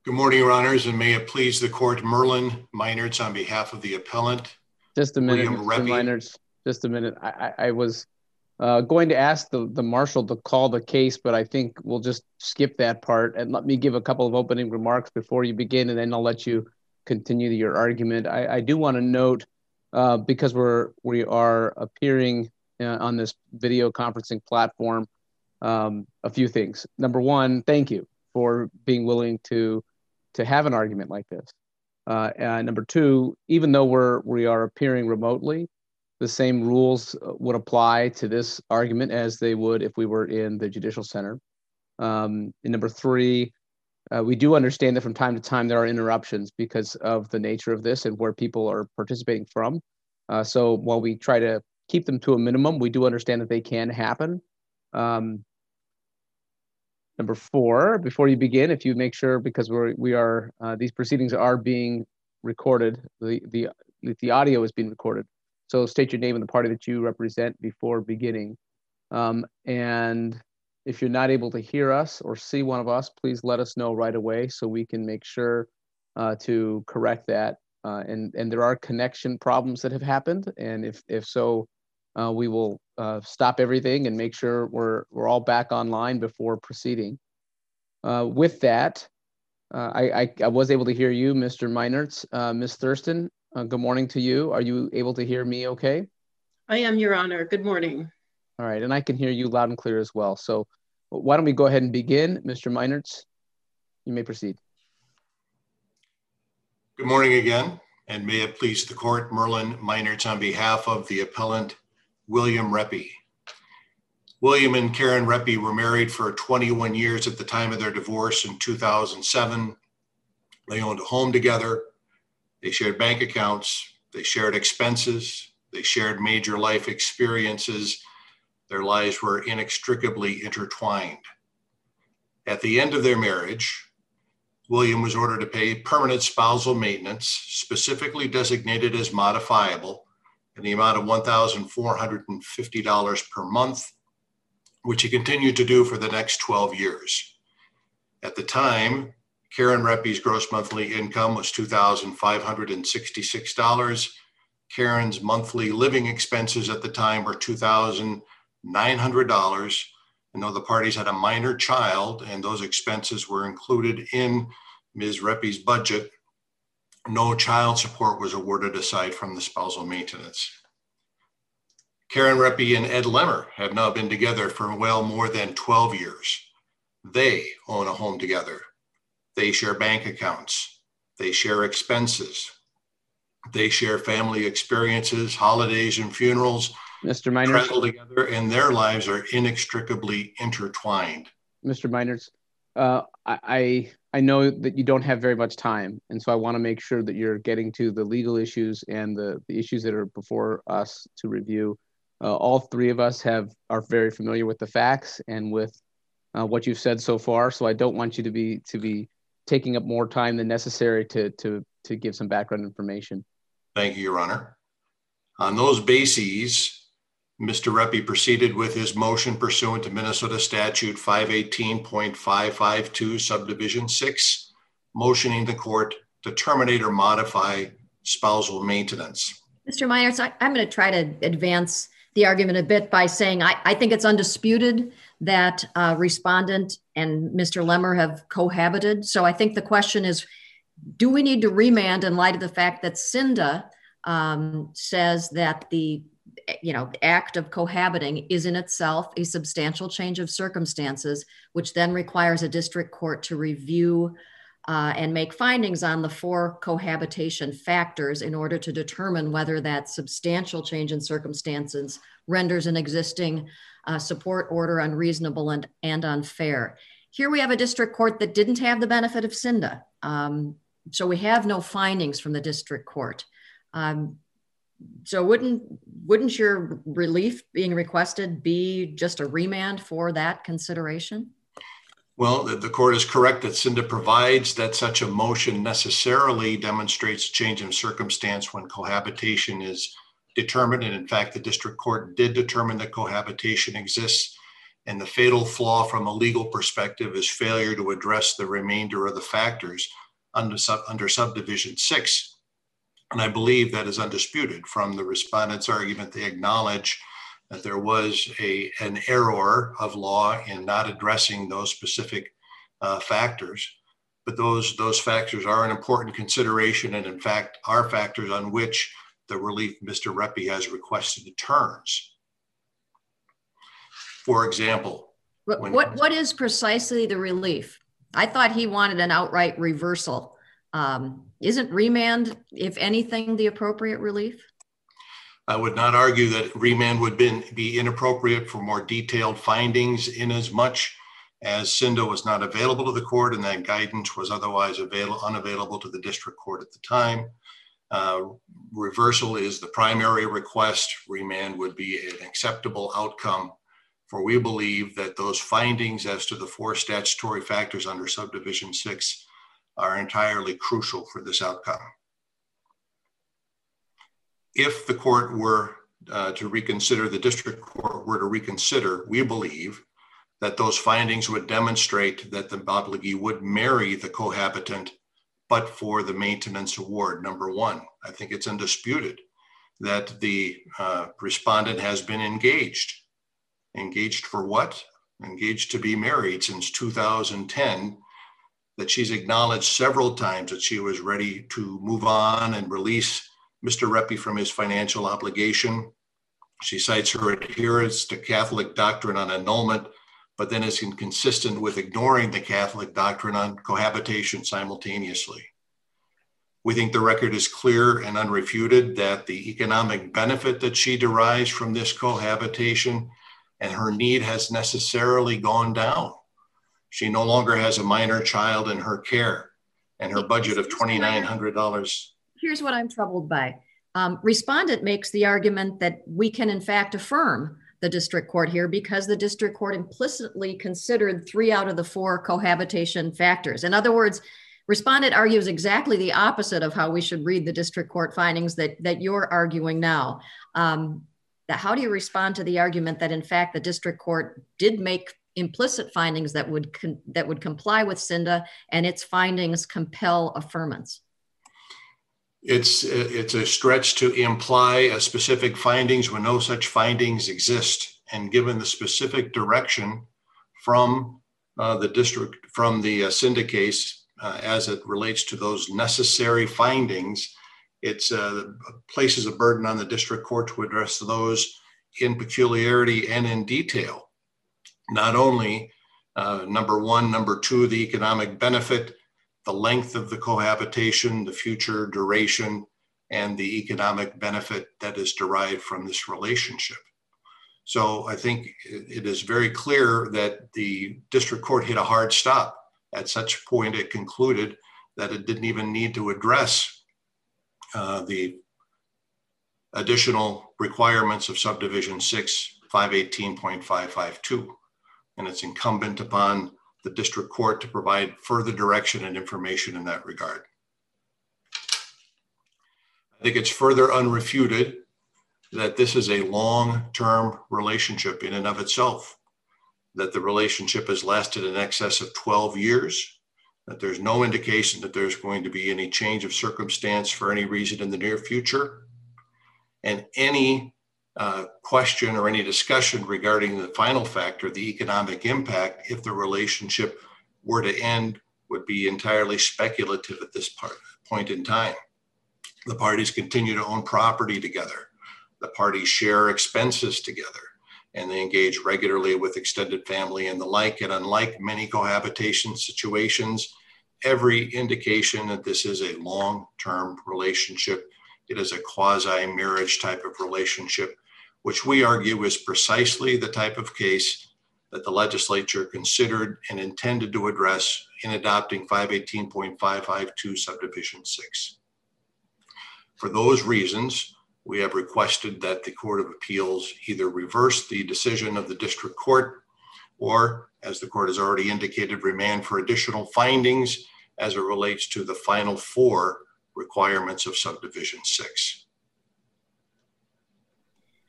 Good morning, Your Honors, and may it please the court, Merlin Meinertz on behalf of the appellant. Just a minute, William Mr. Reppy. Meinertz. Just a minute. I was going to ask the marshal to call the case, but I think we'll just skip that part and let me give a couple of opening remarks before you begin, and then I'll let you continue your argument. I do want to note, because we are appearing on this video conferencing platform, a few things. Number one, thank you for being willing to have an argument like this. And number two, even though we are appearing remotely, the same rules would apply to this argument as they would if we were in the Judicial Center. And number three, we do understand that from time to time there are interruptions because of the nature of this and where people are participating from. So while we try to keep them to a minimum, we do understand that they can happen. Number four, before you begin, if you make sure, because these proceedings are being recorded, the audio is being recorded. So state your name and the party that you represent before beginning. And if you're not able to hear us or see one of us, please let us know right away so we can make sure to correct that. And there are connection problems that have happened. And if so, we will stop everything and make sure we're all back online before proceeding. With that, I was able to hear you, Mr. Meinertz. Ms. Thurston, good morning to you. Are you able to hear me okay? I am, Your Honor. Good morning. All right, and I can hear you loud and clear as well. So why don't we go ahead and begin? Mr. Meinertz, you may proceed. Good morning again, and may it please the court, Merlin Meinertz on behalf of the appellant, William Reppy. William and Karen Reppy were married for 21 years at the time of their divorce in 2007. They owned a home together. They shared bank accounts. They shared expenses. They shared major life experiences. Their lives were inextricably intertwined. At the end of their marriage, William was ordered to pay permanent spousal maintenance, specifically designated as modifiable, in the amount of $1,450 per month, which he continued to do for the next 12 years. At the time, Karen Reppy's gross monthly income was $2,566. Karen's monthly living expenses at the time were $2,900. And though the parties had a minor child and those expenses were included in Ms. Reppy's budget, no child support was awarded aside from the spousal maintenance. Karen Reppy and Ed Lemmer have now been together for well more than 12 years. They own a home together. They share bank accounts. They share expenses. They share family experiences, holidays and funerals. Mr. Meinertz, travel together, and their lives are inextricably intertwined. Mr. Meinertz, I know that you don't have very much time, and so I want to make sure that you're getting to the legal issues and the issues that are before us to review. All three of us are very familiar with the facts and with what you've said so far, so I don't want you to be taking up more time than necessary to give some background information. Thank you, Your Honor. On those bases, Mr. Reppy proceeded with his motion pursuant to Minnesota Statute 518.552, Subdivision 6, motioning the court to terminate or modify spousal maintenance. Mr. Meinertz, I'm going to try to advance the argument a bit by saying I think it's undisputed that respondent and Mr. Lemmer have cohabited. So I think the question is, do we need to remand in light of the fact that Cinda says that the act of cohabiting is in itself a substantial change of circumstances, which then requires a district court to review and make findings on the 4 cohabitation factors in order to determine whether that substantial change in circumstances renders an existing support order unreasonable and unfair. Here we have a district court that didn't have the benefit of Cinda. So we have no findings from the district court. So wouldn't your relief being requested be just a remand for that consideration? Well, the court is correct that Cinda provides that such a motion necessarily demonstrates change in circumstance when cohabitation is determined. And in fact, the district court did determine that cohabitation exists And the fatal flaw from a legal perspective is failure to address the remainder of the factors under subdivision 6. And I believe that is undisputed from the respondent's argument. They acknowledge that there was an error of law in not addressing those specific factors. But those factors are an important consideration, and in fact are factors on which the relief Mr. Reppy has requested turns. For example, what is precisely the relief? I thought he wanted an outright reversal. Isn't remand, if anything, the appropriate relief? I would not argue that remand would be inappropriate for more detailed findings, in as much as Cinda was not available to the court and that guidance was otherwise unavailable to the district court at the time. Reversal is the primary request. Remand would be an acceptable outcome, for we believe that those findings as to the 4 statutory factors under subdivision 6 are entirely crucial for this outcome. If the court were to reconsider, the district court were to reconsider, we believe that those findings would demonstrate that the obligee would marry the cohabitant, but for the maintenance award. Number 1, I think it's undisputed that the respondent has been engaged. Engaged for what? Engaged to be married since 2010, that she's acknowledged several times that she was ready to move on and release Mr. Reppy from his financial obligation. She cites her adherence to Catholic doctrine on annulment, but then is inconsistent with ignoring the Catholic doctrine on cohabitation simultaneously. We think the record is clear and unrefuted that the economic benefit that she derives from this cohabitation and her need has necessarily gone down. She no longer has a minor child in her care, and her budget of $2,900. Here's what I'm troubled by. Respondent makes the argument that we can in fact affirm the district court here because the district court implicitly considered 3 out of the 4 cohabitation factors. In other words, respondent argues exactly the opposite of how we should read the district court findings that you're arguing now. How do you respond to the argument that in fact the district court did make implicit findings that would comply with Cinda, and its findings compel affirmance? It's a stretch to imply a specific findings when no such findings exist. And given the specific direction from the district, from the Cinda case, as it relates to those necessary findings, it places a burden on the district court to address those in peculiarity and in detail. Not only number 1, number 2, the economic benefit, the length of the cohabitation, the future duration, and the economic benefit that is derived from this relationship. So I think it is very clear that the district court hit a hard stop. At such point, it concluded that it didn't even need to address the additional requirements of subdivision 6, 518.552. And it's incumbent upon the district court to provide further direction and information in that regard. I think it's further unrefuted that this is a long-term relationship in and of itself, that the relationship has lasted in excess of 12 years, that there's no indication that there's going to be any change of circumstance for any reason in the near future, and any question or any discussion regarding the final factor, the economic impact, if the relationship were to end, would be entirely speculative at this point in time. The parties continue to own property together. The parties share expenses together, and they engage regularly with extended family and the like. And unlike many cohabitation situations, every indication that this is a long-term relationship, it is a quasi-marriage type of relationship, which we argue is precisely the type of case that the legislature considered and intended to address in adopting 518.552 subdivision 6. For those reasons, we have requested that the Court of Appeals either reverse the decision of the district court or, as the court has already indicated, remand for additional findings as it relates to the final 4 requirements of subdivision 6.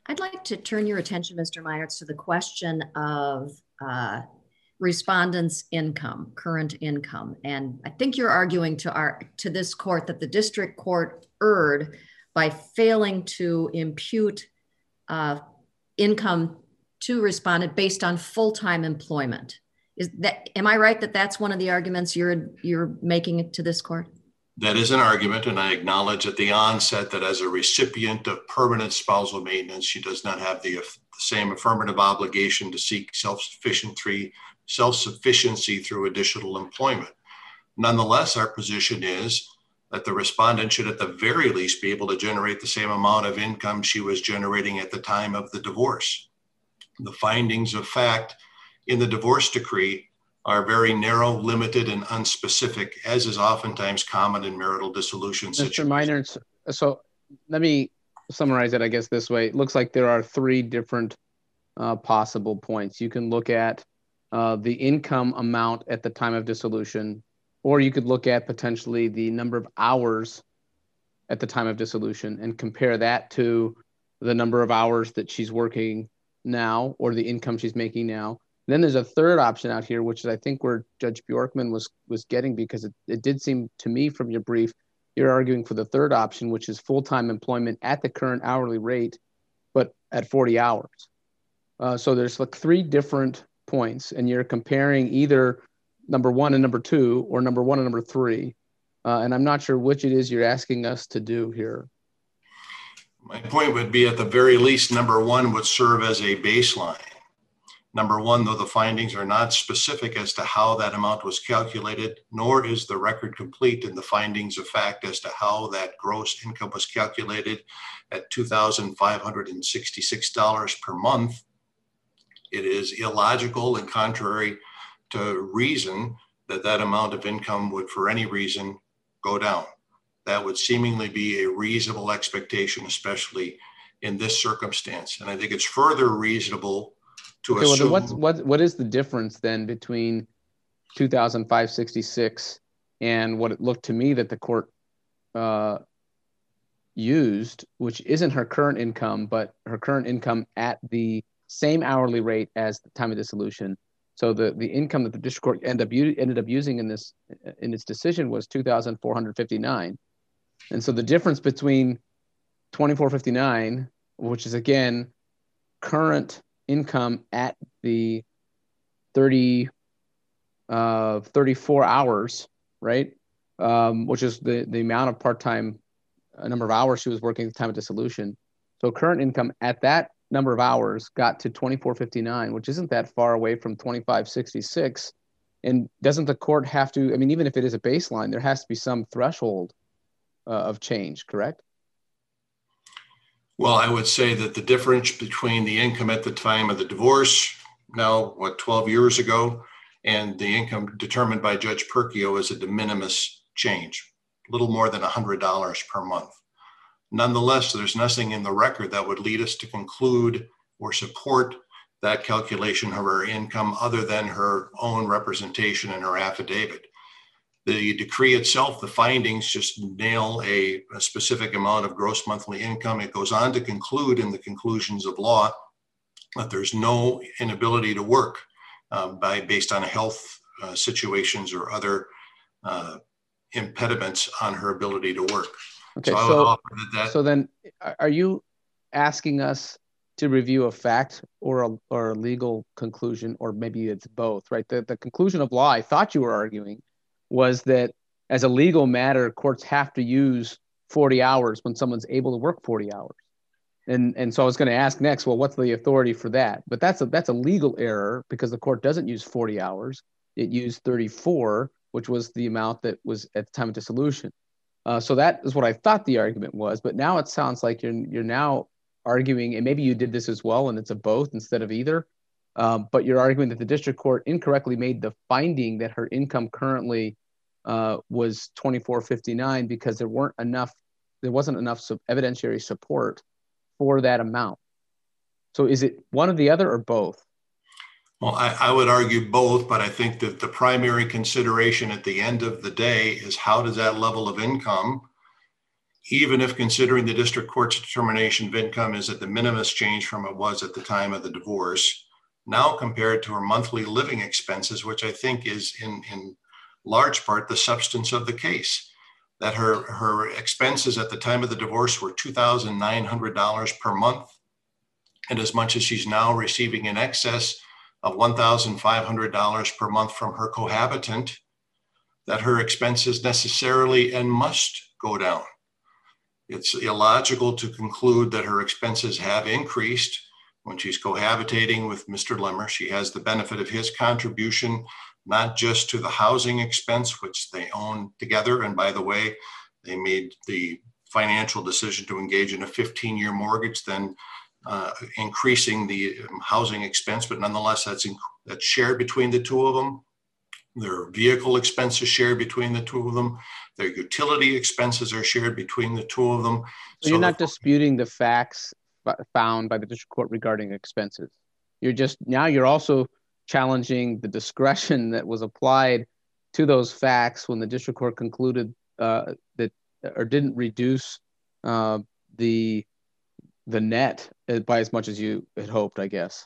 I'd like to turn your attention, Mr. Meinertz, to the question of respondents' income, current income. And I think you're arguing to this court that the district court erred by failing to impute income to respondent based on full-time employment. Am I right that that's one of the arguments you're making to this court? That is an argument, and I acknowledge at the onset that as a recipient of permanent spousal maintenance, she does not have the same affirmative obligation to seek self-sufficiency through additional employment. Nonetheless, our position is that the respondent should at the very least be able to generate the same amount of income she was generating at the time of the divorce. The findings of fact in the divorce decree are very narrow, limited, and unspecific, as is oftentimes common in marital dissolution situations. Mr. Meinertz, so let me summarize it, I guess, this way. It looks like there are three different possible points. You can look at the income amount at the time of dissolution, or you could look at potentially the number of hours at the time of dissolution and compare that to the number of hours that she's working now or the income she's making now. Then there's a third option out here, which is I think where Judge Bjorkman was getting, because it did seem to me from your brief, you're arguing for the third option, which is full-time employment at the current hourly rate, but at 40 hours. So there's like three different points, and you're comparing either number one and number two, or number one and number three. And I'm not sure which it is you're asking us to do here. My point would be at the very least, number one would serve as a baseline. Number one, though the findings are not specific as to how that amount was calculated, nor is the record complete in the findings of fact as to how that gross income was calculated at $2,566 per month. It is illogical and contrary to reason that that amount of income would, for any reason, go down. That would seemingly be a reasonable expectation, especially in this circumstance. And I think it's further reasonable to assume. Well, what is the difference then between 2,566 and what it looked to me that the court used, which isn't her current income, but her current income at the same hourly rate as the time of dissolution? So the income that the district court ended up using in its decision was 2,459. And so the difference between 2,459, which is again current income at the 34 hours, right? Which is the amount of part-time number of hours she was working at the time of dissolution. So current income at that number of hours got to 2,459, which isn't that far away from 2,566. And doesn't the court have to, I mean, even if it is a baseline, there has to be some threshold of change, correct? Well, I would say that the difference between the income at the time of the divorce, now, 12 years ago, and the income determined by Judge Perkio is a de minimis change, a little more than $100 per month. Nonetheless, there's nothing in the record that would lead us to conclude or support that calculation of her income other than her own representation in her affidavit. The decree itself, the findings just nail a specific amount of gross monthly income. It goes on to conclude in the conclusions of law that there's no inability to work based on health situations or other impediments on her ability to work. Okay, so then are you asking us to review a fact or a legal conclusion, or maybe it's both, right? The conclusion of law, I thought you were arguing, was that as a legal matter, courts have to use 40 hours when someone's able to work 40 hours. And so I was going to ask next, well, what's the authority for that? But that's a legal error because the court doesn't use 40 hours. It used 34, which was the amount that was at the time of dissolution. So that is what I thought the argument was. But now it sounds like you're now arguing, and maybe you did this as well, and it's a both instead of either. But you're arguing that the district court incorrectly made the finding that her income currently was $2,459 because there wasn't enough evidentiary support for that amount. So is it one or the other or both? Well, I would argue both, but I think that the primary consideration at the end of the day is how does that level of income even if considering the district court's determination of income is at the minimus change from it was at the time of the divorce, now compared to her monthly living expenses, which I think is in large part the substance of the case, that her expenses at the time of the divorce were $2,900 per month. And as much as she's now receiving in excess of $1,500 per month from her cohabitant, that her expenses necessarily and must go down. It's illogical to conclude that her expenses have increased when she's cohabitating with Mr. Lemmer. She has the benefit of his contribution, not just to the housing expense, which they own together. And by the way, they made the financial decision to engage in a 15-year mortgage, then increasing the housing expense, but nonetheless, that's shared between the two of them. Their vehicle expenses shared between the two of them. Their utility expenses are shared between the two of them. So you're not disputing the facts found by the district court regarding expenses. You're also challenging the discretion that was applied to those facts when the district court concluded that or didn't reduce the net by as much as you had hoped, I guess.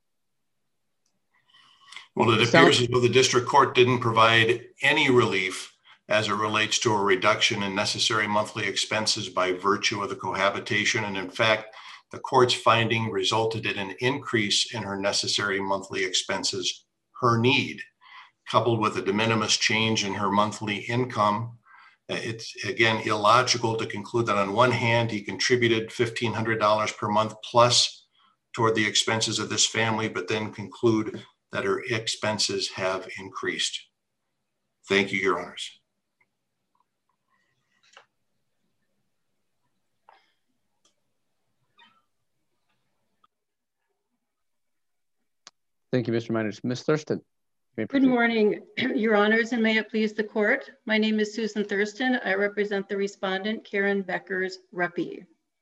Well, it appears as though the district court didn't provide any relief as it relates to a reduction in necessary monthly expenses by virtue of the cohabitation. And in fact, the court's finding resulted in an increase in her necessary monthly expenses, her need, coupled with a de minimis change in her monthly income. It's, again, illogical to conclude that on one hand, he contributed $1,500 per month plus toward the expenses of this family, but then conclude that her expenses have increased. Thank you, Your Honors. Thank you, Mr. Miners. Ms. Thurston. Good morning, Your Honors, and may it please the court. My name is Susan Thurston. I represent the respondent, Karen Beckers-Reppy.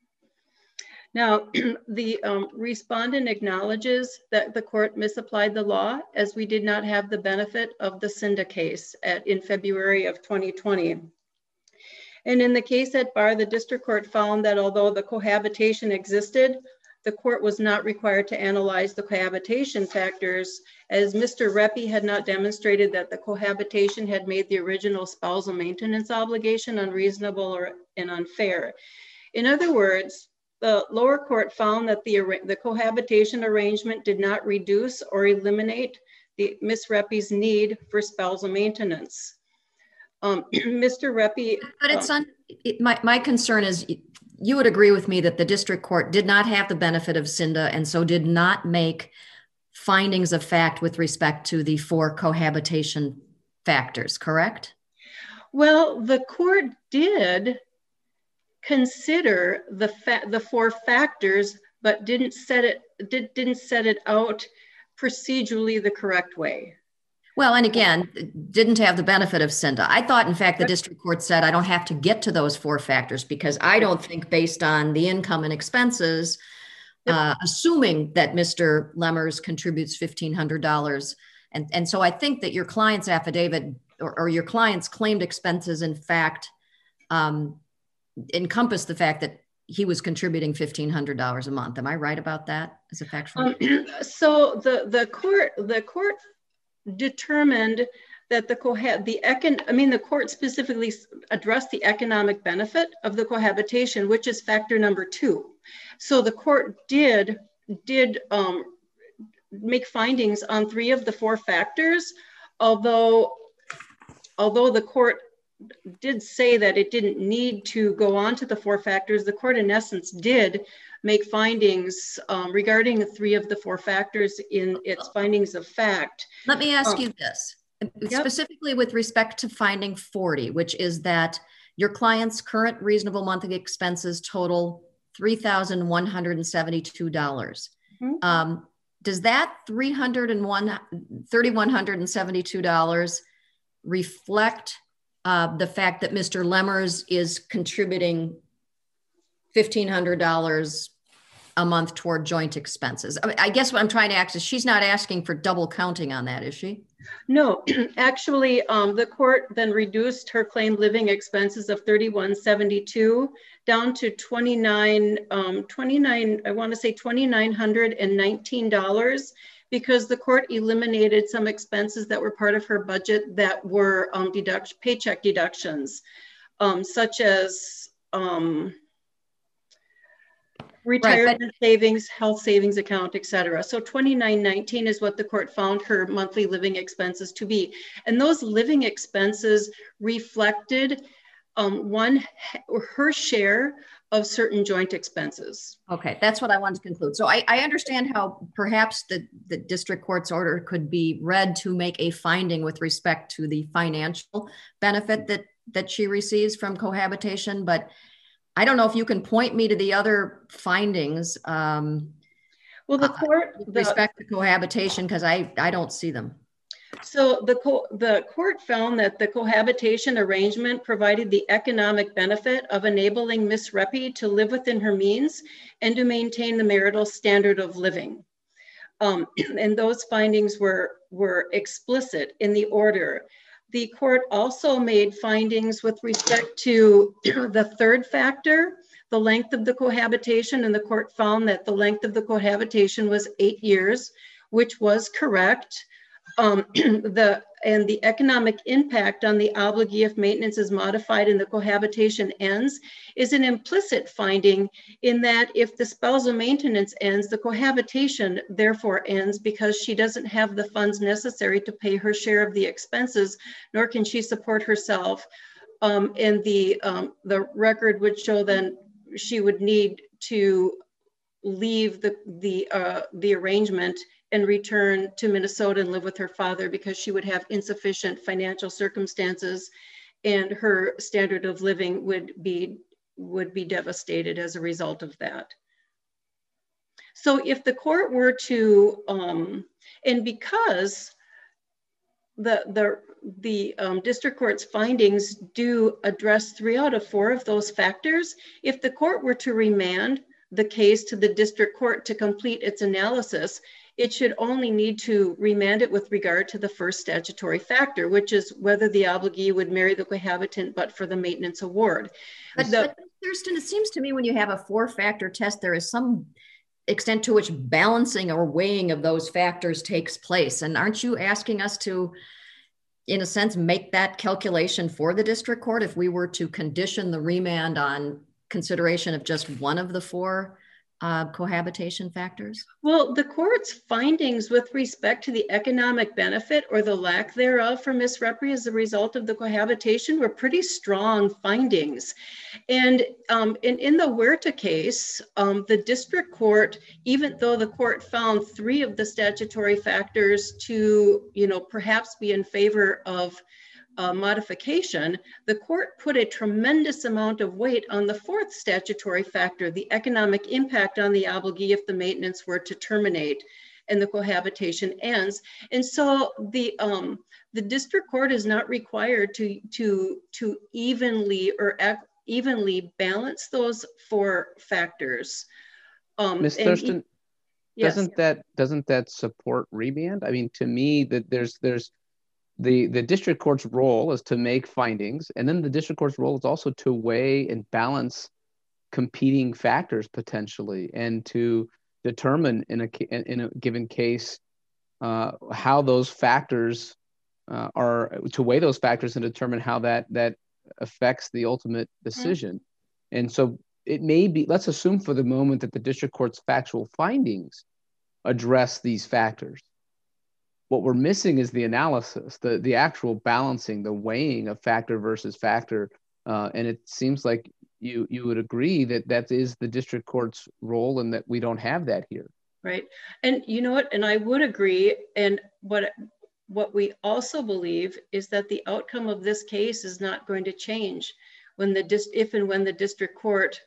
Now, the respondent acknowledges that the court misapplied the law as we did not have the benefit of the Cinda case in February of 2020. And in the case at bar, the district court found that although the cohabitation existed, the court was not required to analyze the cohabitation factors, as Mr. Reppy had not demonstrated that the cohabitation had made the original spousal maintenance obligation unreasonable and unfair. In other words, the lower court found that the cohabitation arrangement did not reduce or eliminate Ms. Reppy's need for spousal maintenance. Mr. Reppy— But it's my concern is, you would agree with me that the district court did not have the benefit of Cinda and so did not make findings of fact with respect to the 4 cohabitation factors, correct? Well, the court did consider the 4 factors, but didn't set it out procedurally the correct way. Well, and again, didn't have the benefit of Cinda. I thought, in fact, the district court said I don't have to get to those 4 factors because I don't think, based on the income and expenses, assuming that Mr. Lemmers contributes $1,500. And so I think that your client's affidavit or your client's claimed expenses, in fact, encompass the fact that he was contributing $1,500 a month. Am I right about that as a factual? So the court determined that the court specifically addressed the economic benefit of the cohabitation, which is factor number 2. So the court did make findings on 3 of the 4 factors, although the court did say that it didn't need to go on to the 4 factors. The court, in essence, did make findings regarding 3 of the 4 factors in its findings of fact. Let me ask you this, specifically with respect to finding 40, which is that your client's current reasonable monthly expenses total $3,172. Mm-hmm. Does that $3,172 reflect the fact that Mr. Lemmers is contributing $1,500 a month toward joint expenses? I guess what I'm trying to ask is she's not asking for double counting on that, is she? No, actually, the court then reduced her claimed living expenses of $31.72 down to $2,919 because the court eliminated some expenses that were part of her budget that were paycheck deductions, such as retirement savings, health savings account, etc. So $29.19 is what the court found her monthly living expenses to be. And those living expenses reflected her share of certain joint expenses. Okay, that's what I wanted to conclude. So I understand how perhaps the district court's order could be read to make a finding with respect to the financial benefit that she receives from cohabitation, but I don't know if you can point me to the other findings well, the court with respect to cohabitation, because I don't see them. So the court found that the cohabitation arrangement provided the economic benefit of enabling Ms. Reppy to live within her means and to maintain the marital standard of living. And those findings were explicit in the order. The court also made findings with respect to the third factor, the length of the cohabitation, and the court found that the length of the cohabitation was 8 years, which was correct. And the economic impact on the obligee if maintenance is modified and the cohabitation ends is an implicit finding in that if the spousal maintenance ends, the cohabitation therefore ends because she doesn't have the funds necessary to pay her share of the expenses, nor can she support herself. And the record would show then she would need to leave the arrangement and return to Minnesota and live with her father because she would have insufficient financial circumstances and her standard of living would be devastated as a result of that. So if the court were to, and because the district court's findings do address 3 out of 4 of those factors, if the court were to remand the case to the district court to complete its analysis, it should only need to remand it with regard to the first statutory factor, which is whether the obligee would marry the cohabitant but for the maintenance award. But Thurston, it seems to me when you have a 4-factor test, there is some extent to which balancing or weighing of those factors takes place. And aren't you asking us to, in a sense, make that calculation for the district court if we were to condition the remand on consideration of just one of the 4 cohabitation factors? Well, the court's findings with respect to the economic benefit or the lack thereof for Ms. Reppy as a result of the cohabitation were pretty strong findings. And in the Huerta case, the district court, even though the court found 3 of the statutory factors to, perhaps be in favor of modification, the court put a tremendous amount of weight on the 4th statutory factor, the economic impact on the obligee if the maintenance were to terminate and the cohabitation ends. And so the district court is not required to evenly balance those 4 factors. Ms. Thurston, yes. Doesn't that support remand? I mean, to me, that there's the district court's role is to make findings, and then the district court's role is also to weigh and balance competing factors potentially, and to determine in a given case how those factors are, to weigh those factors and determine how that affects the ultimate decision. Mm-hmm. And so it may be, let's assume for the moment that the district court's factual findings address these factors. What we're missing is the analysis, the actual balancing, the weighing of factor versus factor. And it seems like you would agree that is the district court's role and that we don't have that here. Right. And you know what? And I would agree. And what we also believe is that the outcome of this case is not going to change when if and when the district court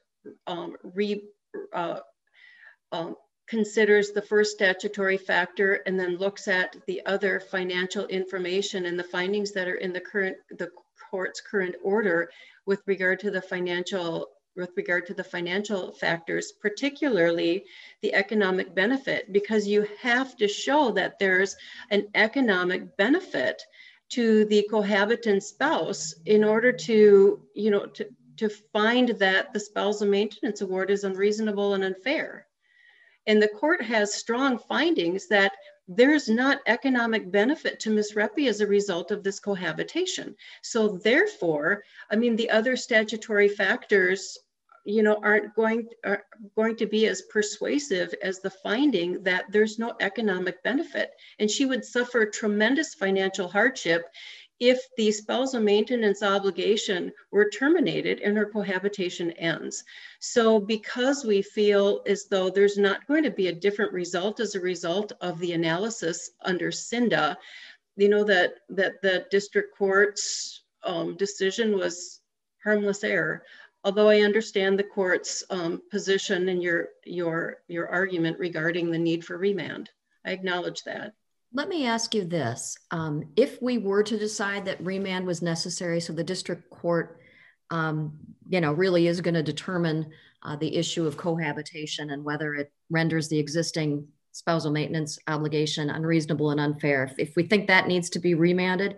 considers the first statutory factor and then looks at the other financial information and the findings that are in the court's current order with regard to the financial with regard to the financial factors, particularly the economic benefit, because you have to show that there's an economic benefit to the cohabitant spouse in order to, to find that the spousal maintenance award is unreasonable and unfair. And the court has strong findings that there's not economic benefit to Ms. Reppy as a result of this cohabitation. So therefore, I mean, the other statutory factors, aren't going to be as persuasive as the finding that there's no economic benefit. And she would suffer tremendous financial hardship if the spousal maintenance obligation were terminated and her cohabitation ends. So because we feel as though there's not going to be a different result as a result of the analysis under CINDA, that the district court's decision was harmless error. Although I understand the court's position and your argument regarding the need for remand. I acknowledge that. Let me ask you this. If we were to decide that remand was necessary, so the district court, really is going to determine the issue of cohabitation and whether it renders the existing spousal maintenance obligation unreasonable and unfair. If we think that needs to be remanded,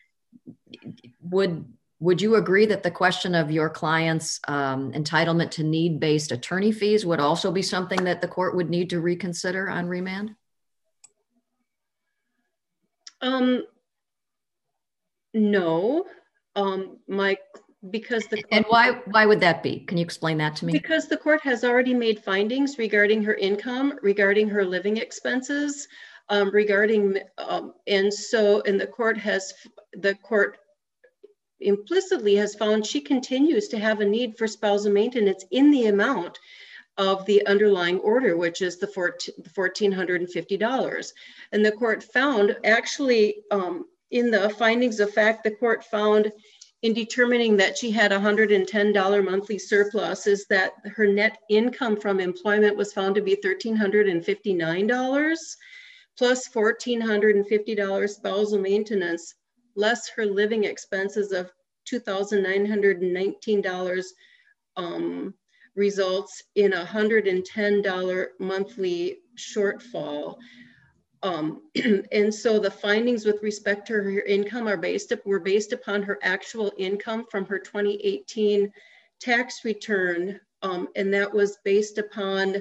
would you agree that the question of your client's entitlement to need-based attorney fees would also be something that the court would need to reconsider on remand? No, because and why would that be? Can you explain that to me? Because the court has already made findings regarding her income, regarding her living expenses, and the court implicitly has found she continues to have a need for spousal maintenance in the amount of the underlying order, which is the $1,450. And the court found, actually, in the findings of fact, the court found in determining that she had $110 monthly surplus is that her net income from employment was found to be $1,359 plus $1,450 spousal maintenance, less her living expenses of $2,919 results in $110 monthly shortfall. And so the findings with respect to her income were based upon her actual income from her 2018 tax return, and that was based upon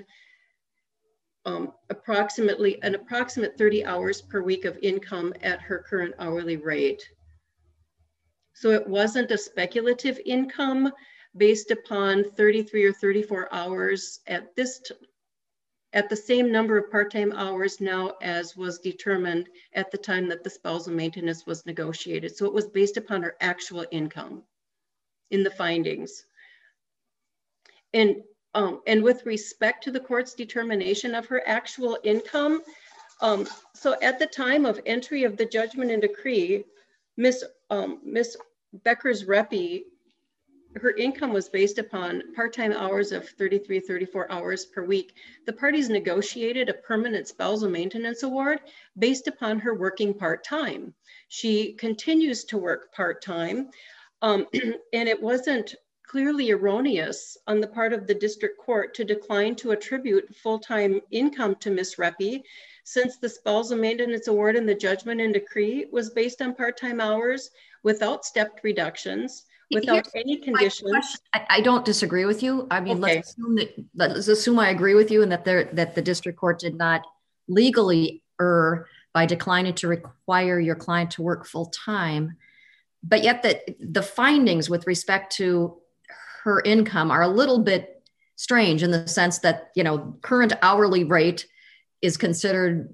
approximate 30 hours per week of income at her current hourly rate. So it wasn't a speculative income based upon 33 or 34 hours at the same number of part-time hours now as was determined at the time that the spousal maintenance was negotiated. So it was based upon her actual income in the findings. And with respect to the court's determination of her actual income, so at the time of entry of the judgment and decree, Ms. Beckers-Reppy, her income was based upon part-time hours of 33, 34 hours per week. The parties negotiated a permanent spousal maintenance award based upon her working part-time. She continues to work part-time, and it wasn't clearly erroneous on the part of the district court to decline to attribute full-time income to Ms. Reppy, since the spousal maintenance award in the judgment and decree was based on part-time hours without stepped reductions, without any conditions. I don't disagree with you. I mean, okay. let's assume I agree with you and that the district court did not legally err by declining to require your client to work full-time, but yet the findings with respect to her income are a little bit strange in the sense that, current hourly rate is considered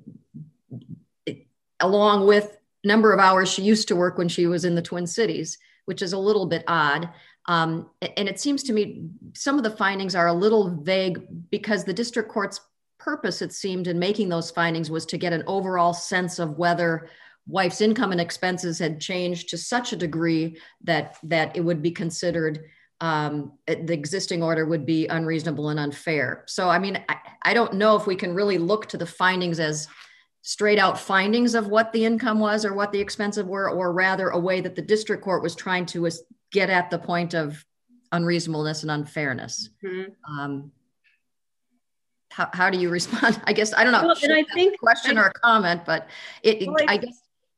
along with number of hours she used to work when she was in the Twin Cities, which is a little bit odd. And it seems to me some of the findings are a little vague because the district court's purpose, it seemed, in making those findings was to get an overall sense of whether wife's income and expenses had changed to such a degree that it would be considered, the existing order would be unreasonable and unfair. So, I mean, I don't know if we can really look to the findings as straight out findings of what the income was or what the expenses were, or rather a way that the district court was trying to get at the point of unreasonableness and unfairness. Mhm. How do you respond? I guess, I don't know, Well, and I think a question or a comment, but I guess.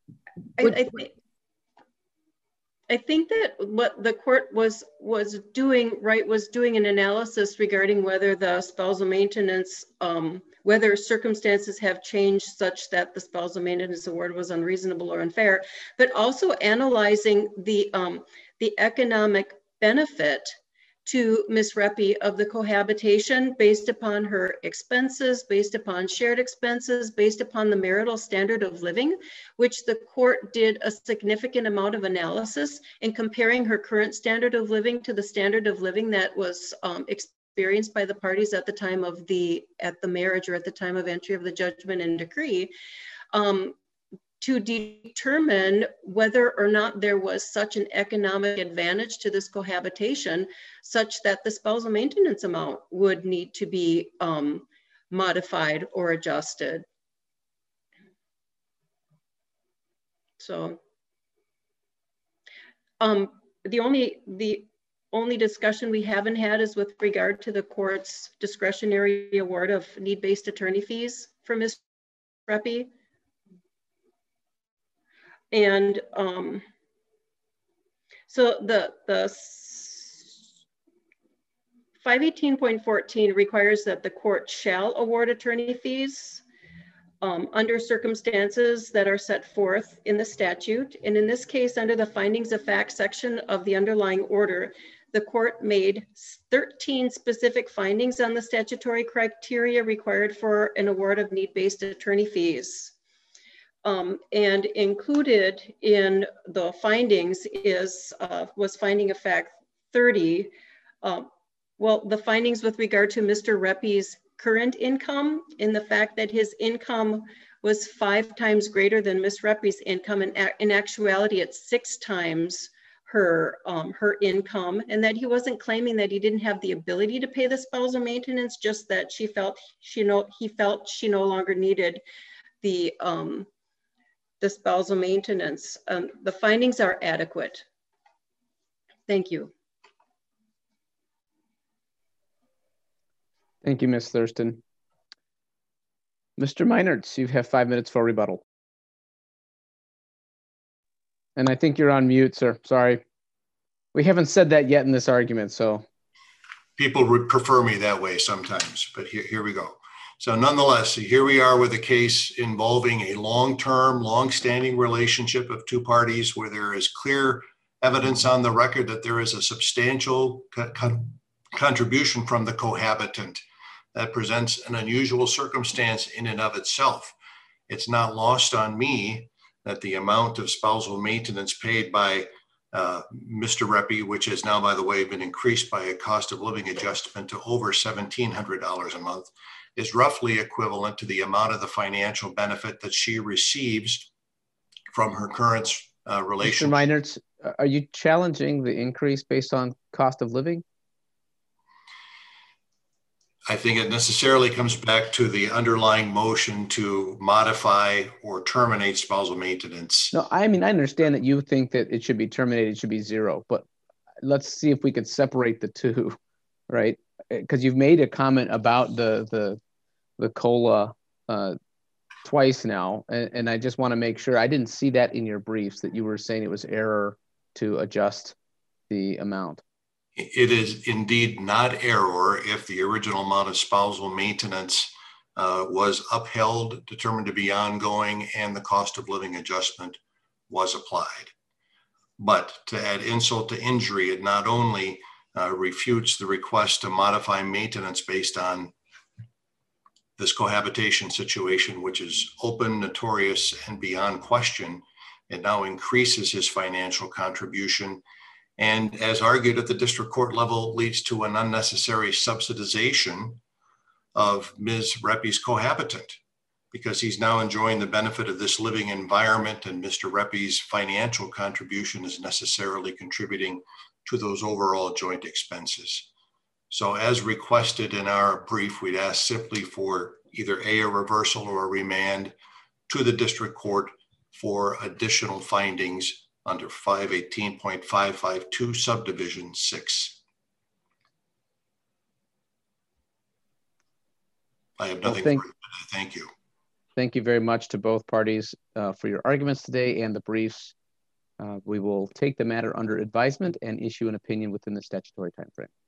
I think that what the court was doing, right, was doing an analysis regarding whether the spousal maintenance, whether circumstances have changed such that the spousal maintenance award was unreasonable or unfair, but also analyzing the economic benefit to Ms. Reppy of the cohabitation based upon her expenses, based upon shared expenses, based upon the marital standard of living, which the court did a significant amount of analysis in comparing her current standard of living to the standard of living that was experienced by the parties at the time of the marriage or at the time of entry of the judgment and decree. To determine whether or not there was such an economic advantage to this cohabitation such that the spousal maintenance amount would need to be modified or adjusted. So the only discussion we haven't had is with regard to the court's discretionary award of need-based attorney fees for Ms. Reppy. And so the 518.14 requires that the court shall award attorney fees under circumstances that are set forth in the statute. And in this case, under the findings of fact section of the underlying order, the court made 13 specific findings on the statutory criteria required for an award of need-based attorney fees. And included in the findings was finding of fact 30. Well, the findings with regard to Mr. Reppy's current income, in the fact that his income was 5 times greater than Ms. Reppy's income, and in actuality it's 6 times her income, and that he wasn't claiming that he didn't have the ability to pay the spousal maintenance, just that he felt she no longer needed the spousal maintenance. The findings are adequate. Thank you. Thank you, Ms. Thurston. Mr. Meinertz, you have 5 minutes for rebuttal. And I think you're on mute, sir. Sorry. We haven't said that yet in this argument, so. People would prefer me that way sometimes, but here we go. So nonetheless, here we are with a case involving a long-term, long-standing relationship of 2 parties where there is clear evidence on the record that there is a substantial contribution from the cohabitant that presents an unusual circumstance in and of itself. It's not lost on me that the amount of spousal maintenance paid by Mr. Reppy, which has now, by the way, been increased by a cost of living adjustment to over $1,700 a month, is roughly equivalent to the amount of the financial benefit that she receives from her current relationship. Mr. Meinertz, are you challenging the increase based on cost of living? I think it necessarily comes back to the underlying motion to modify or terminate spousal maintenance. No, I mean, I understand that you think that it should be terminated, it should be 0, but let's see if we could separate the 2, right? Because you've made a comment about the COLA twice now, and I just want to make sure, I didn't see that in your briefs, that you were saying it was error to adjust the amount. It is indeed not error if the original amount of spousal maintenance was upheld, determined to be ongoing, and the cost of living adjustment was applied. But to add insult to injury, it not only refutes the request to modify maintenance based on this cohabitation situation, which is open, notorious, and beyond question, it now increases his financial contribution. And as argued at the district court level, leads to an unnecessary subsidization of Ms. Reppy's cohabitant, because he's now enjoying the benefit of this living environment, and Mr. Reppy's financial contribution is necessarily contributing to those overall joint expenses. So as requested in our brief, we'd ask simply for either a reversal or a remand to the district court for additional findings under 518.552 subdivision 6. I have nothing Well, further to say. Thank you. Thank you very much to both parties for your arguments today and the briefs. We will take the matter under advisement and issue an opinion within the statutory timeframe.